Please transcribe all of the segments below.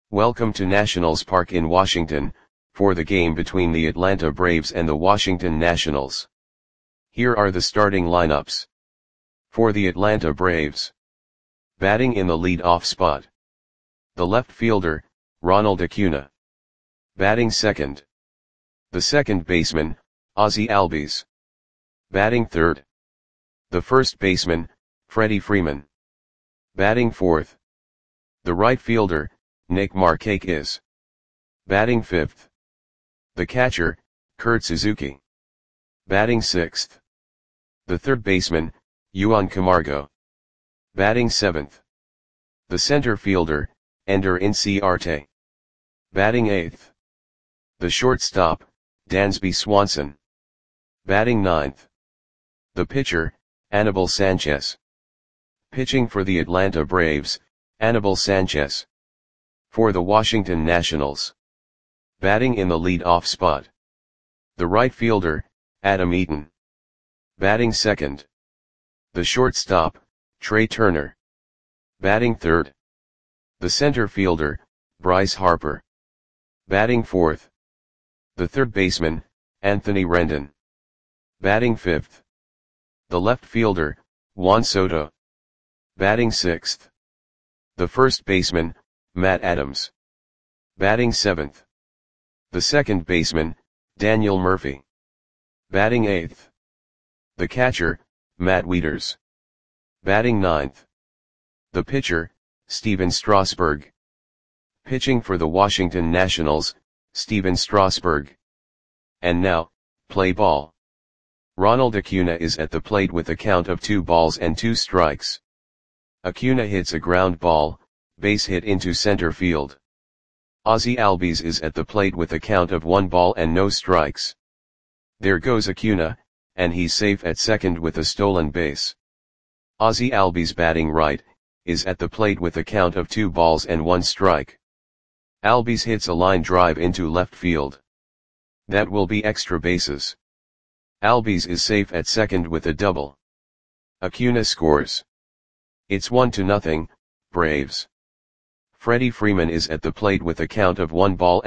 Welcome to Nationals Park in Washington, for the game between the Atlanta Braves and the Washington Nationals. Here are the starting lineups. For the Atlanta Braves. Batting in the lead-off spot. The left fielder, Ronald Acuna. Batting second. The second baseman, Ozzie Albies. Batting third. The first baseman, Freddie Freeman. Batting fourth. The right fielder, Nick Markakis. Batting fifth. The catcher, Kurt Suzuki. Batting sixth. The third baseman, Juan Camargo. Batting seventh. The center fielder, Ender Inciarte. Batting eighth. The shortstop, Dansby Swanson. Batting ninth. The pitcher, Anibal Sanchez. Pitching for the Atlanta Braves, Anibal Sanchez. For the Washington Nationals. Batting in the lead-off spot. The right fielder, Adam Eaton. Batting second. The shortstop, Trey Turner. Batting third. The center fielder, Bryce Harper. Batting fourth. The third baseman, Anthony Rendon. Batting fifth. The left fielder, Juan Soto. Batting sixth. The first baseman, Matt Adams. Batting seventh. The second baseman, Daniel Murphy. Batting eighth. The catcher, Matt Wieters. Batting ninth. The pitcher, Stephen Strasburg. Pitching for the Washington Nationals, Stephen Strasburg. And now, play ball. Ronald Acuna is at the plate with a count of 2-2. Acuna hits a ground ball, base hit into center field. Ozzie Albies is at the plate with a count of 1-0. There goes Acuna, and he's safe at second with a stolen base. Ozzie Albies batting right, is at the plate with a count of 2-1. Albies hits a line drive into left field. That will be extra bases. Albies is safe at second with a double. Acuna scores. It's 1-0, Braves. Freddie Freeman is at the plate with a count of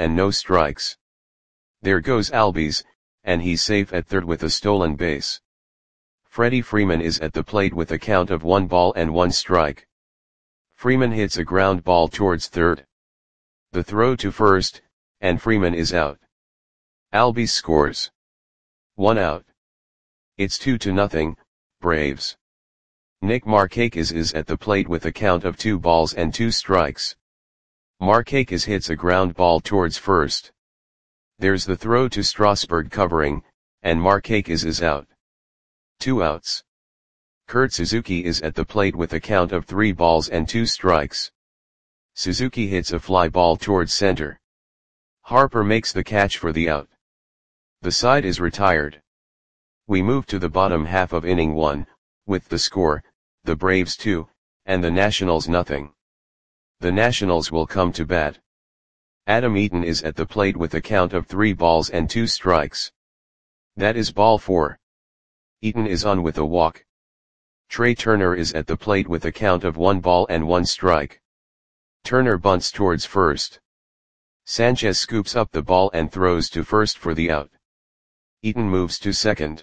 1-0. There goes Albies, and he's safe at third with a stolen base. Freddie Freeman is at the plate with a count of 1-1. Freeman hits a ground ball towards third. The throw to first, and Freeman is out. Albies scores. 1 out. It's 2-0, Braves. Nick Markakis is at the plate with a count of 2-2. Markakis hits a ground ball towards first. There's the throw to Strasburg covering, and Markakis is out. 2 outs. Kurt Suzuki is at the plate with a count of 3-2. Suzuki hits a fly ball towards center. Harper makes the catch for the out. The side is retired. We move to the bottom half of inning 1, with the score, the Braves 2, and the Nationals nothing. The Nationals will come to bat. Adam Eaton is at the plate with a count of 3-2. That is ball 4. Eaton is on with a walk. Trey Turner is at the plate with a count of 1-1. Turner bunts towards first. Sanchez scoops up the ball and throws to first for the out. Eaton moves to second.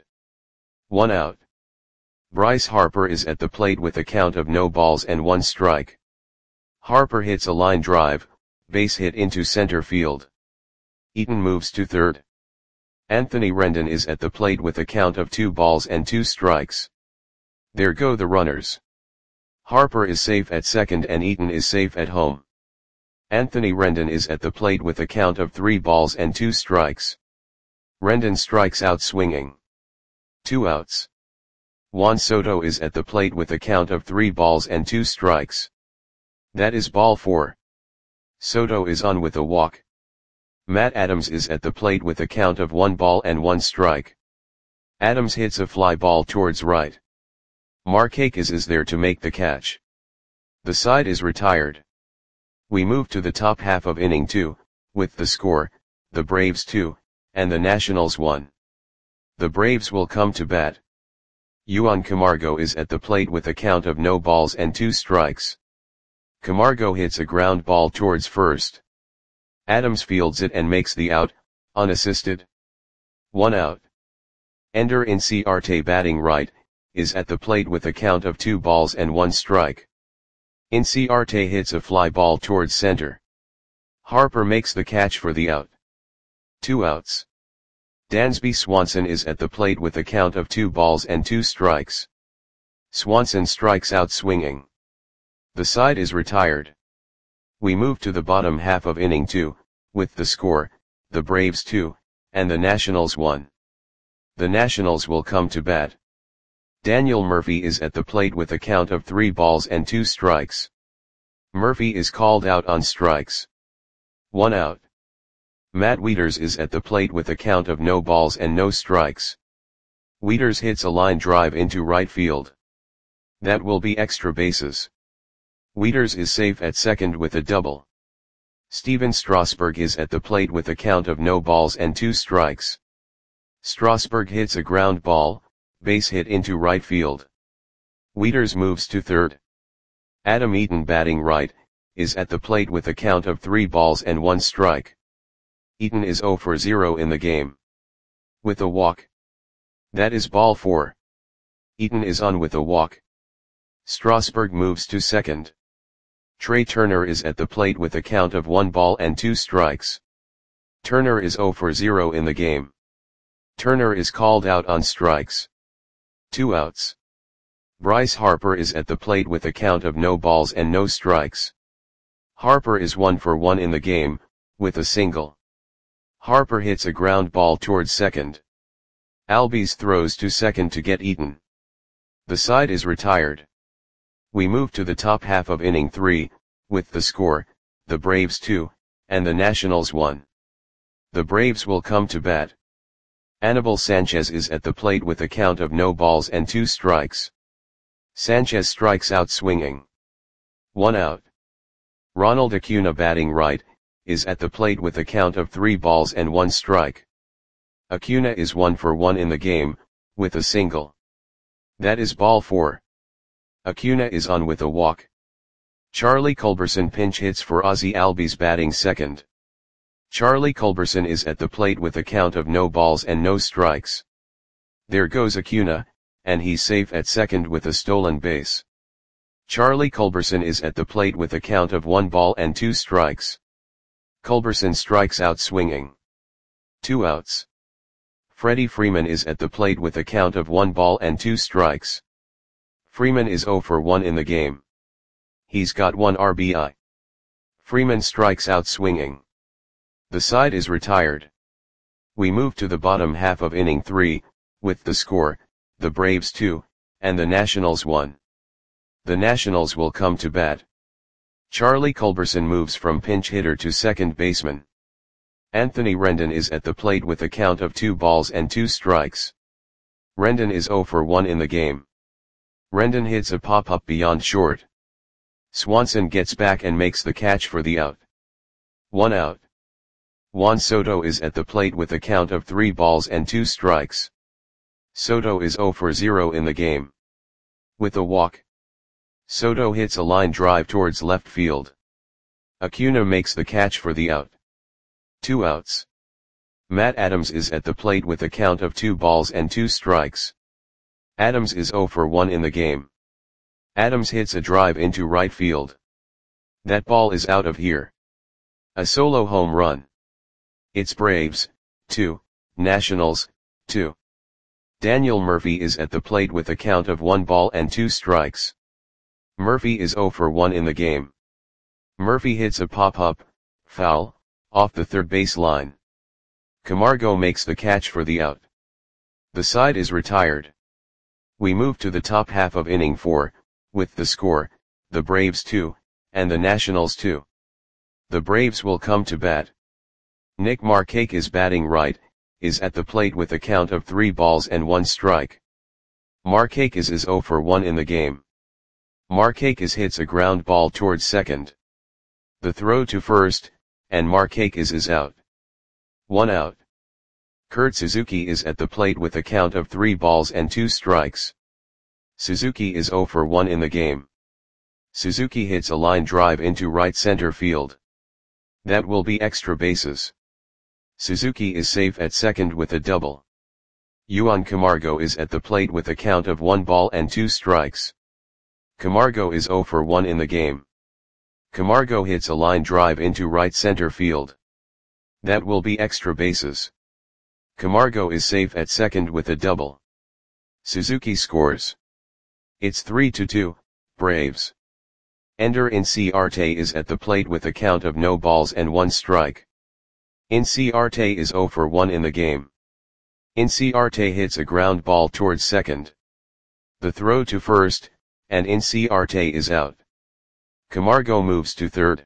1 out. Bryce Harper is at the plate with a count of 0-1. Harper hits a line drive, base hit into center field. Eaton moves to third. Anthony Rendon is at the plate with a count of 2-2. There go the runners. Harper is safe at second and Eaton is safe at home. Anthony Rendon is at the plate with a count of 3-2. Rendon strikes out swinging. 2 outs. Juan Soto is at the plate with a count of 3-2. That is ball 4. Soto is on with a walk. Matt Adams is at the plate with a count of 1-1. Adams hits a fly ball towards right. Markakis is there to make the catch. The side is retired. We move to the top half of inning 2, with the score, the Braves 2, and the Nationals 1. The Braves will come to bat. Juan Camargo is at the plate with a count of 0-2. Camargo hits a ground ball towards first. Adams fields it and makes the out, unassisted. 1 out. Ender Inciarte batting right, is at the plate with a count of 2 balls and 1 strike. Inciarte hits a fly ball towards center. Harper makes the catch for the out. 2 outs. Dansby Swanson is at the plate with a count of 2 balls and 2 strikes. Swanson strikes out swinging. The side is retired. We move to the bottom half of inning 2, with the score, the Braves 2, and the Nationals 1. The Nationals will come to bat. Daniel Murphy is at the plate with a count of 3 balls and 2 strikes. Murphy is called out on strikes. 1 out. Matt Wieters is at the plate with a count of no balls and no strikes. Wieters hits a line drive into right field. That will be extra bases. Wieters is safe at second with a double. Steven Strasburg is at the plate with a count of no balls and 2 strikes. Strasburg hits a ground ball, base hit into right field. Wieters moves to third. Adam Eaton batting right, is at the plate with a count of 3 balls and 1 strike. Eaton is 0 for 0 in the game. With a walk. That is ball 4. Eaton is on with a walk. Strasburg moves to second. Trey Turner is at the plate with a count of 1 ball and 2 strikes. Turner is 0 for 0 in the game. Turner is called out on strikes. 2 outs. Bryce Harper is at the plate with a count of no balls and no strikes. Harper is 1 for 1 in the game, with a single. Harper hits a ground ball towards second. Albies throws to second to get Eaton. The side is retired. We move to the top half of inning 3, with the score, the Braves 2, and the Nationals 1. The Braves will come to bat. Anibal Sanchez is at the plate with a count of no balls and 2 strikes. Sanchez strikes out swinging. 1 out. Ronald Acuna batting right, is at the plate with a count of 3 balls and 1 strike. Acuna is 1 for 1 in the game, with a single. That is ball 4. Acuna is on with a walk. Charlie Culberson pinch hits for Ozzie Albies batting second. Charlie Culberson is at the plate with a count of no balls and no strikes. There goes Acuna, and he's safe at second with a stolen base. Charlie Culberson is at the plate with a count of 1 ball and 2 strikes. Culberson strikes out swinging. 2 outs. Freddie Freeman is at the plate with a count of 1 ball and 2 strikes. Freeman is 0 for 1 in the game. He's got 1 RBI. Freeman strikes out swinging. The side is retired. We move to the bottom half of inning 3, with the score, the Braves 2, and the Nationals 1. The Nationals will come to bat. Charlie Culberson moves from pinch hitter to second baseman. Anthony Rendon is at the plate with a count of 2 balls and 2 strikes. Rendon is 0 for 1 in the game. Rendon hits a pop-up beyond short. Swanson gets back and makes the catch for the out. 1 out. Juan Soto is at the plate with a count of 3 balls and 2 strikes. Soto is 0 for 0 in the game. With a walk. Soto hits a line drive towards left field. Acuna makes the catch for the out. 2 outs. Matt Adams is at the plate with a count of 2 balls and 2 strikes. Adams is 0 for 1 in the game. Adams hits a drive into right field. That ball is out of here. A solo home run. It's Braves, 2, Nationals, 2. Daniel Murphy is at the plate with a count of 1 ball and 2 strikes. Murphy is 0 for 1 in the game. Murphy hits a pop-up, foul, off the third base line. Camargo makes the catch for the out. The side is retired. We move to the top half of inning 4, with the score, the Braves 2, and the Nationals 2. The Braves will come to bat. Nick Markakis batting right, is at the plate with a count of 3 balls and 1 strike. Markakis is 0 for 1 in the game. Markakis hits a ground ball towards second. The throw to first, and Markakis is out. 1 out. Kurt Suzuki is at the plate with a count of 3 balls and 2 strikes. Suzuki is 0 for 1 in the game. Suzuki hits a line drive into right center field. That will be extra bases. Suzuki is safe at second with a double. Juan Camargo is at the plate with a count of 1 ball and 2 strikes. Camargo is 0 for 1 in the game. Camargo hits a line drive into right center field. That will be extra bases. Camargo is safe at second with a double. Suzuki scores. It's 3-2, Braves. Ender Inciarte is at the plate with a count of no balls and 1 strike. Inciarte is 0 for 1 in the game. Inciarte hits a ground ball towards second. The throw to first, and Inciarte is out. Camargo moves to third.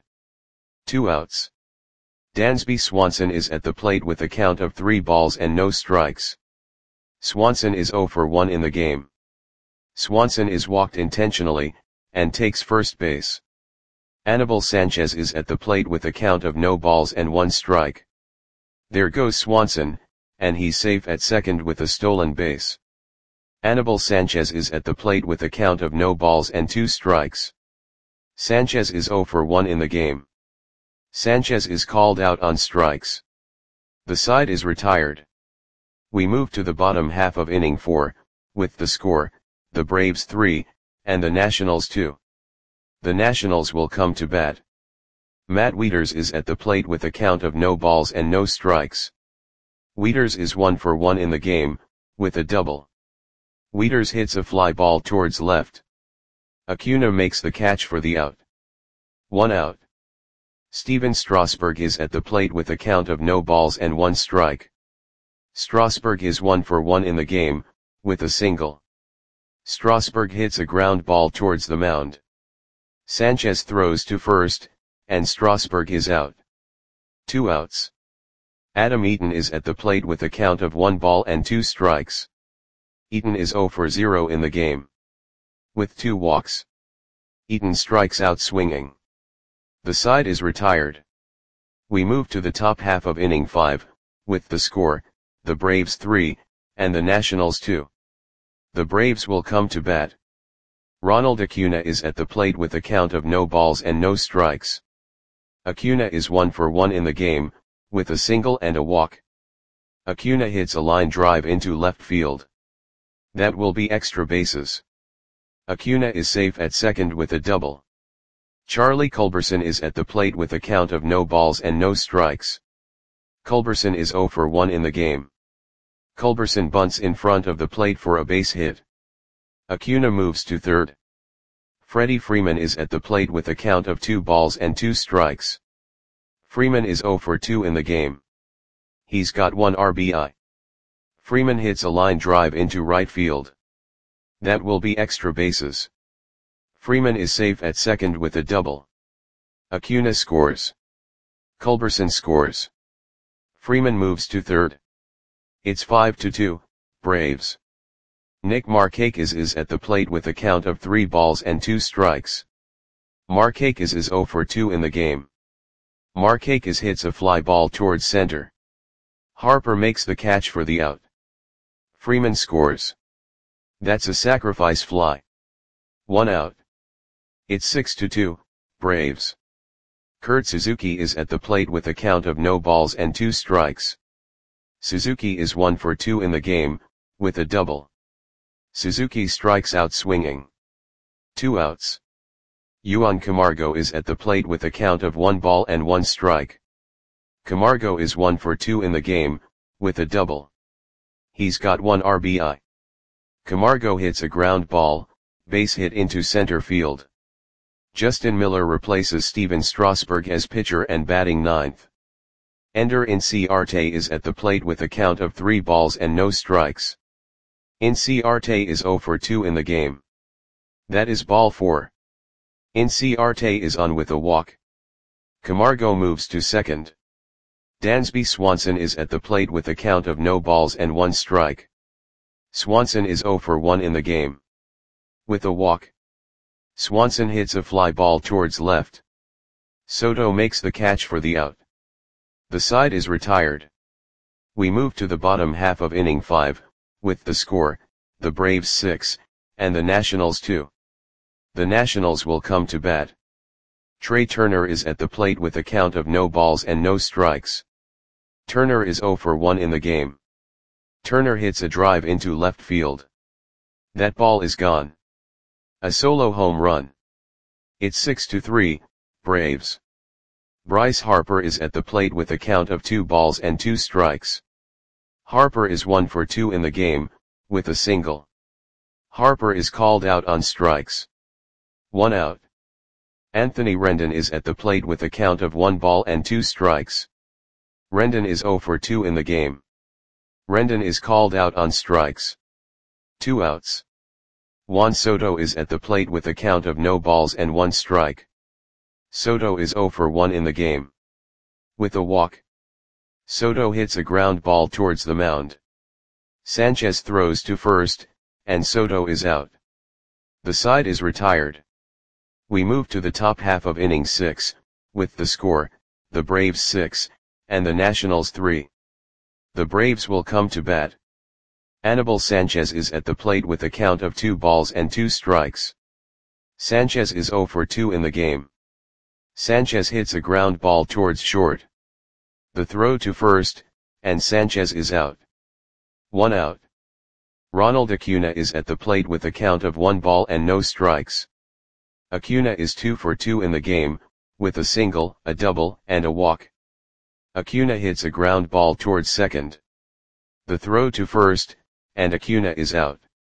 2 outs. Dansby Swanson is at the plate with a count of 3 balls and no strikes. Swanson is 0 for 1 in the game. Swanson is walked intentionally, and takes first base. Anibal Sanchez is at the plate with a count of no balls and 1 strike. There goes Swanson, and he's safe at second with a stolen base. Anibal Sanchez is at the plate with a count of no balls and 2 strikes. Sanchez is 0 for 1 in the game. Sanchez is called out on strikes. The side is retired. We move to the bottom half of inning 4, with the score, the Braves 3, and the Nationals 2. The Nationals will come to bat. Matt Wieters is at the plate with a count of no balls and no strikes. Wieters is 1 for 1 in the game, with a double. Wieters hits a fly ball towards left. Acuna makes the catch for the out. 1 out. Steven Strasburg is at the plate with a count of no balls and 1 strike. Strasburg is 1 for 1 in the game, with a single. Strasburg hits a ground ball towards the mound. Sanchez throws to first, and Strasburg is out. 2 outs. Adam Eaton is at the plate with a count of 1 ball and 2 strikes. Eaton is 0 for 0 in the game. With 2 walks. Eaton strikes out swinging. The side is retired. We move to the top half of inning 5, with the score, the Braves 3, and the Nationals 2. The Braves will come to bat. Ronald Acuna is at the plate with a count of no balls and no strikes. Acuna is 1 for 1 in the game, with a single and a walk. Acuna hits a line drive into left field. That will be extra bases. Acuna is safe at second with a double. Charlie Culberson is at the plate with a count of no balls and no strikes. Culberson is 0 for 1 in the game. Culberson bunts in front of the plate for a base hit. Acuna moves to third. Freddie Freeman is at the plate with a count of 2 balls and 2 strikes. Freeman is 0 for 2 in the game. He's got 1 RBI. Freeman hits a line drive into right field. That will be extra bases. Freeman is safe at second with a double. Acuna scores. Culberson scores. Freeman moves to third. It's 5-2, Braves. Nick Markakis is at the plate with a count of 3 balls and 2 strikes. Markakis is 0 for 2 in the game. Markakis hits a fly ball towards center. Harper makes the catch for the out. Freeman scores. That's a sacrifice fly. 1 out. It's 6-2, Braves. Kurt Suzuki is at the plate with a count of no balls and 2 strikes. Suzuki is 1 for 2 in the game, with a double. Suzuki strikes out swinging. 2 outs. Juan Camargo is at the plate with a count of 1 ball and 1 strike. Camargo is 1 for 2 in the game, with a double. He's got 1 RBI. Camargo hits a ground ball, base hit into center field. Justin Miller replaces Steven Strasburg as pitcher and batting ninth. Ender Inciarte is at the plate with a count of 3 balls and no strikes. Inciarte is 0 for 2 in the game. That is ball 4. Inciarte is on with a walk. Camargo moves to second. Dansby Swanson is at the plate with a count of no balls and 1 strike. Swanson is 0 for 1 in the game. With a walk. Swanson hits a fly ball towards left. Soto makes the catch for the out. The side is retired. We move to the bottom half of inning 5, with the score, the Braves 6, and the Nationals 2. The Nationals will come to bat. Trey Turner is at the plate with a count of no balls and no strikes. Turner is 0 for 1 in the game. Turner hits a drive into left field. That ball is gone. A solo home run. It's 6-3, Braves. Bryce Harper is at the plate with a count of 2 balls and 2 strikes. Harper is 1 for 2 in the game, with a single. Harper is called out on strikes. 1 out. Anthony Rendon is at the plate with a count of 1 ball and 2 strikes. Rendon is 0 for 2 in the game. Rendon is called out on strikes. 2 outs. Juan Soto is at the plate with a count of no balls and 1 strike. Soto is 0 for 1 in the game. With a walk. Soto hits a ground ball towards the mound. Sanchez throws to first, and Soto is out. The side is retired. We move to the top half of inning 6, with the score, the Braves 6, and the Nationals 3. The Braves will come to bat. Anibal Sanchez is at the plate with a count of 2 balls and 2 strikes. Sanchez is 0 for 2 in the game. Sanchez hits a ground ball towards short. The throw to first, and Sanchez is out. 1 out. Ronald Acuna is at the plate with a count of 1 ball and no strikes. Acuna is 2 for 2 in the game, with a single, a double, and a walk. Acuna hits a ground ball towards second. The throw to first, and Acuna is out.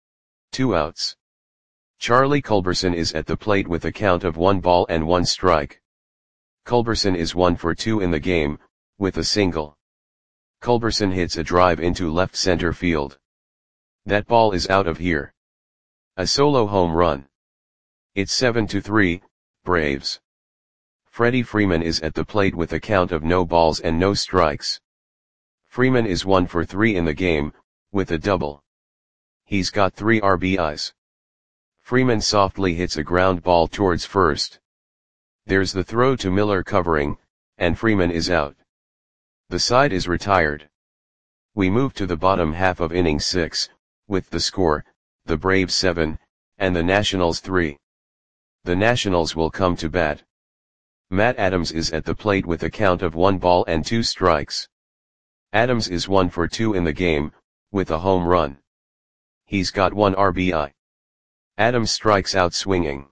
2 outs. Charlie Culberson is at the plate with a count of 1 ball and 1 strike. Culberson is 1 for 2 in the game, with a single. Culberson hits a drive into left center field. That ball is out of here. A solo home run. It's 7-3, Braves. Freddie Freeman is at the plate with a count of no balls and no strikes. Freeman is 1 for 3 in the game, with a double. He's got 3 RBIs. Freeman softly hits a ground ball towards first. There's the throw to Miller covering, and Freeman is out. The side is retired. We move to the bottom half of inning 6, with the score, the Braves 7, and the Nationals 3. The Nationals will come to bat. Matt Adams is at the plate with a count of 1 ball and 2 strikes. Adams is 1 for 2 in the game, with a home run. He's got 1 RBI. Adams strikes out swinging.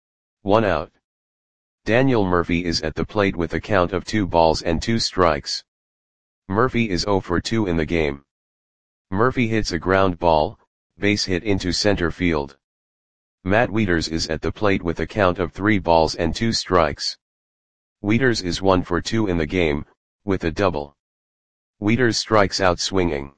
1 out. Daniel Murphy is at the plate with a count of 2 balls and 2 strikes. Murphy is 0 for 2 in the game. Murphy hits a ground ball, base hit into center field. Matt Wieters is at the plate with a count of 3 balls and 2 strikes. Wieters is 1 for 2 in the game, with a double. Wieters strikes out swinging.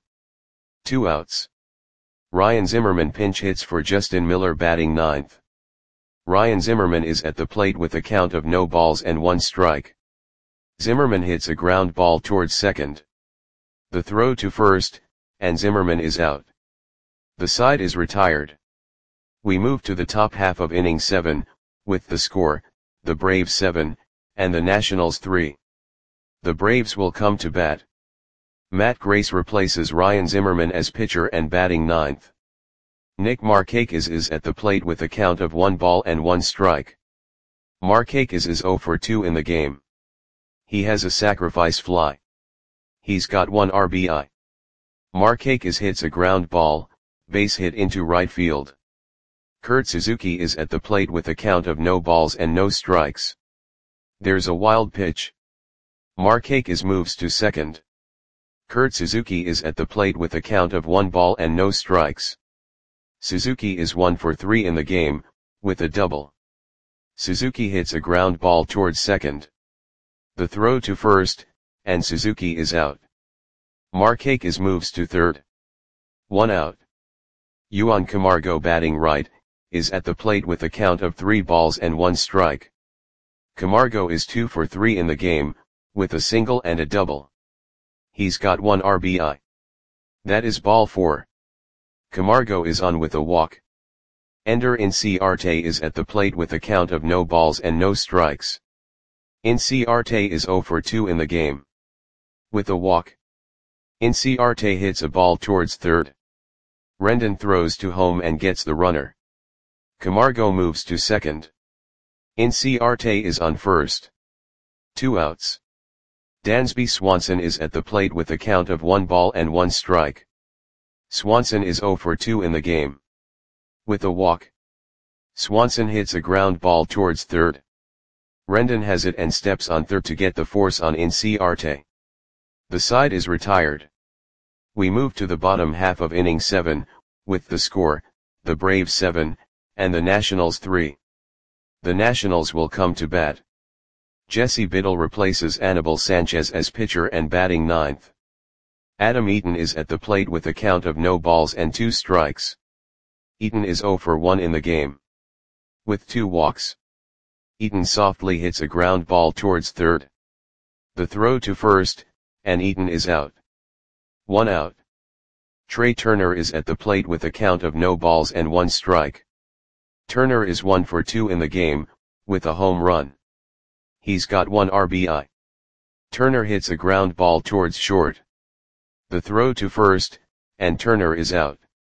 2 outs. Ryan Zimmerman pinch hits for Justin Miller batting 9th. Ryan Zimmerman is at the plate with a count of no balls and 1 strike. Zimmerman hits a ground ball towards second. The throw to first, and Zimmerman is out. The side is retired. We move to the top half of inning 7, with the score, the Braves 7, and the Nationals 3. The Braves will come to bat. Matt Grace replaces Ryan Zimmerman as pitcher and batting 9th. Nick Markakis is at the plate with a count of 1 ball and 1 strike. Markakis is 0 for 2 in the game. He has a sacrifice fly. He's got 1 RBI. Markakis hits a ground ball, base hit into right field. Kurt Suzuki is at the plate with a count of no balls and no strikes. There's a wild pitch. Markakis moves to second. Kurt Suzuki is at the plate with a count of 1 ball and no strikes. Suzuki is 1 for 3 in the game, with a double. Suzuki hits a ground ball towards second. The throw to first, and Suzuki is out. Markakis moves to third. 1 out. Yuan Camargo batting right, is at the plate with a count of 3 balls and 1 strike. Camargo is 2 for 3 in the game, with a single and a double. He's got 1 RBI. That is ball 4. Camargo is on with a walk. Ender Inciarte is at the plate with a count of no balls and no strikes. Inciarte is 0 for 2 in the game. With a walk. Inciarte hits a ball towards third. Rendon throws to home and gets the runner. Camargo moves to second. Inciarte is on first. 2 outs. Dansby Swanson is at the plate with a count of 1 ball and 1 strike. Swanson is 0 for 2 in the game. With a walk, Swanson hits a ground ball towards third. Rendon has it and steps on third to get the force on Inciarte. The side is retired. We move to the bottom half of inning 7, with the score, the Braves 7, and the Nationals 3. The Nationals will come to bat. Jesse Biddle replaces Anibal Sanchez as pitcher and batting ninth. Adam Eaton is at the plate with a count of no balls and 2 strikes. Eaton is 0 for 1 in the game. With 2 walks, Eaton softly hits a ground ball towards third. The throw to first, and Eaton is out. 1 out. Trey Turner is at the plate with a count of no balls and 1 strike. Turner is 1 for 2 in the game, with a home run. He's got 1 RBI. Turner hits a ground ball towards short. The throw to first, and Turner is out.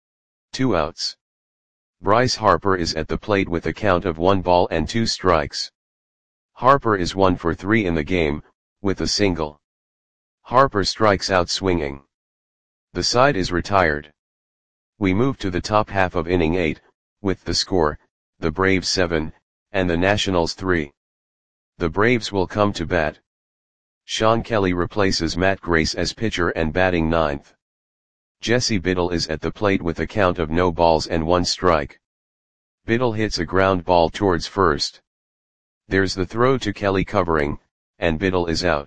2 outs. Bryce Harper is at the plate with a count of 1 ball and 2 strikes. Harper is 1 for 3 in the game, with a single. Harper strikes out swinging. The side is retired. We move to the top half of inning 8, with the score, the Braves 7, and the Nationals 3. The Braves will come to bat. Sean Kelly replaces Matt Grace as pitcher and batting ninth. Jesse Biddle is at the plate with a count of no balls and 1 strike. Biddle hits a ground ball towards first. There's the throw to Kelly covering, and Biddle is out.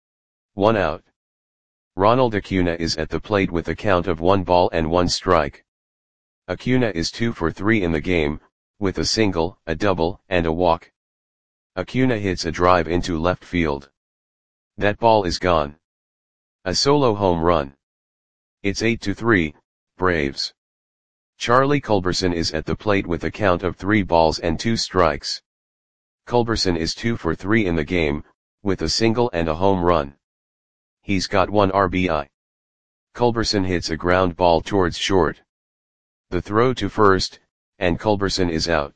1 out. Ronald Acuna is at the plate with a count of 1 ball and 1 strike. Acuna is 2 for 3 in the game, with a single, a double, and a walk. Acuna hits a drive into left field. That ball is gone. A solo home run. It's 8-3, Braves. Charlie Culberson is at the plate with a count of 3 balls and 2 strikes. Culberson is 2 for 3 in the game, with a single and a home run. He's got 1 RBI. Culberson hits a ground ball towards short. The throw to first, and Culberson is out.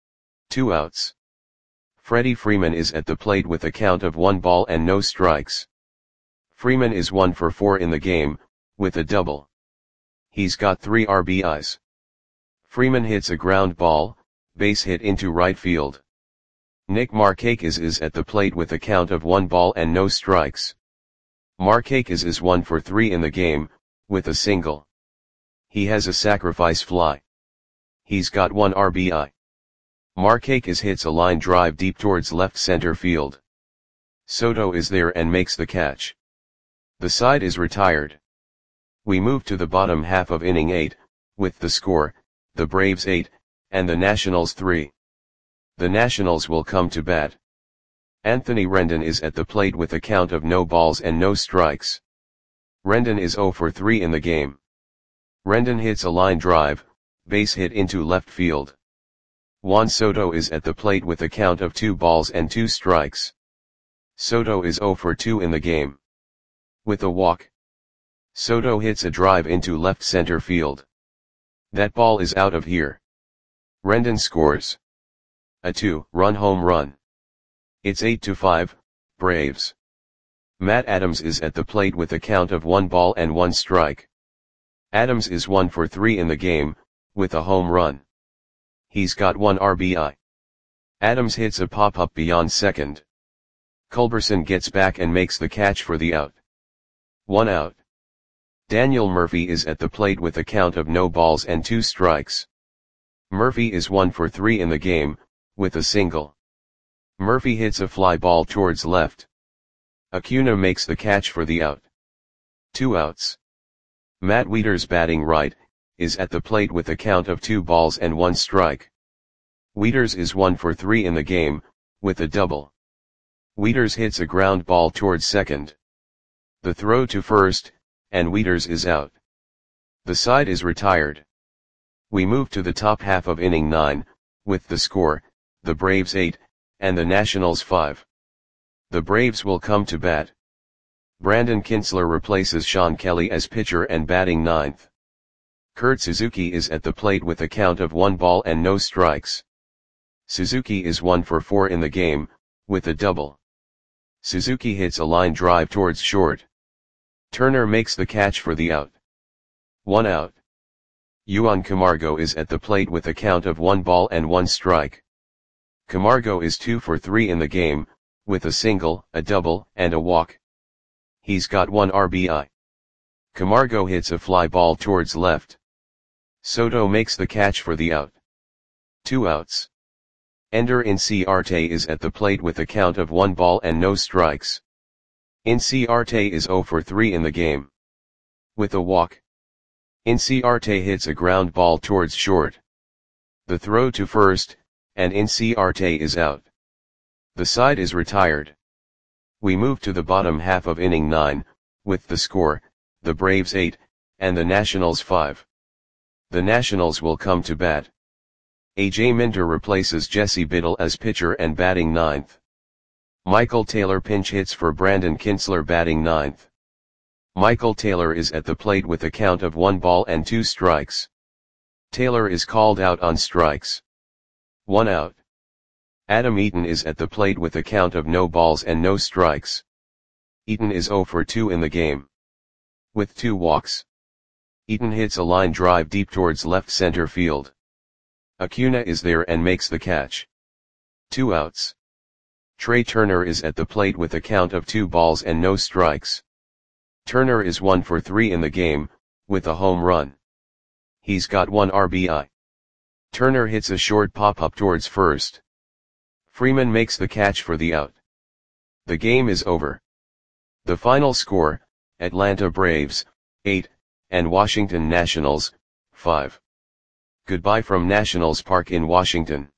2 outs. Freddie Freeman is at the plate with a count of 1 ball and no strikes. Freeman is 1 for 4 in the game, with a double. He's got 3 RBIs. Freeman hits a ground ball, base hit into right field. Nick Markakis is at the plate with a count of 1 ball and no strikes. Markakis is 1 for 3 in the game, with a single. He has a sacrifice fly. He's got 1 RBI. Markakis hits a line drive deep towards left center field. Soto is there and makes the catch. The side is retired. We move to the bottom half of inning 8, with the score, the Braves 8, and the Nationals 3. The Nationals will come to bat. Anthony Rendon is at the plate with a count of no balls and no strikes. Rendon is 0 for 3 in the game. Rendon hits a line drive, base hit into left field. Juan Soto is at the plate with a count of 2 balls and 2 strikes. Soto is 0 for 2 in the game. With a walk, Soto hits a drive into left center field. That ball is out of here. Rendon scores a 2-run home run. It's 8-5, Braves. Matt Adams is at the plate with a count of 1 ball and 1 strike. Adams is 1 for 3 in the game, with a home run. He's got 1 RBI. Adams hits a pop-up beyond second. Culberson gets back and makes the catch for the out. 1 out. Daniel Murphy is at the plate with a count of no balls and 2 strikes. Murphy is 1 for 3 in the game, with a single. Murphy hits a fly ball towards left. Acuna makes the catch for the out. 2 outs. Matt Wieters, batting right, is at the plate with a count of 2 balls and 1 strike. Wieters is 1 for 3 in the game, with a double. Wieters hits a ground ball towards second. The throw to first, and Wieters is out. The side is retired. We move to the top half of inning 9, with the score, the Braves 8, and the Nationals 5. The Braves will come to bat. Brandon Kintzler replaces Sean Kelly as pitcher and batting ninth. Kurt Suzuki is at the plate with a count of 1 ball and no strikes. Suzuki is 1 for 4 in the game, with a double. Suzuki hits a line drive towards short. Turner makes the catch for the out. 1 out. Juan Camargo is at the plate with a count of 1 ball and 1 strike. Camargo is 2 for 3 in the game, with a single, a double, and a walk. He's got 1 RBI. Camargo hits a fly ball towards left. Soto makes the catch for the out. 2 outs. Ender Inciarte is at the plate with a count of 1 ball and no strikes. Inciarte is 0 for 3 in the game. With a walk. Inciarte hits a ground ball towards short. The throw to first, and Inciarte is out. The side is retired. We move to the bottom half of inning 9, with the score, the Braves 8, and the Nationals 5. The Nationals will come to bat. A.J. Minter replaces Jesse Biddle as pitcher and batting 9th. Michael Taylor pinch hits for Brandon Kintzler batting 9th. Michael Taylor is at the plate with a count of 1 ball and 2 strikes. Taylor is called out on strikes. 1 out. Adam Eaton is at the plate with a count of no balls and no strikes. Eaton is 0 for 2 in the game. With 2 walks. Eaton hits a line drive deep towards left center field. Acuna is there and makes the catch. 2 outs. Trey Turner is at the plate with a count of 2 balls and no strikes. Turner is 1 for 3 in the game, with a home run. He's got 1 RBI. Turner hits a short pop-up towards first. Freeman makes the catch for the out. The game is over. The final score, Atlanta Braves, 8, and Washington Nationals, 5. Goodbye from Nationals Park in Washington.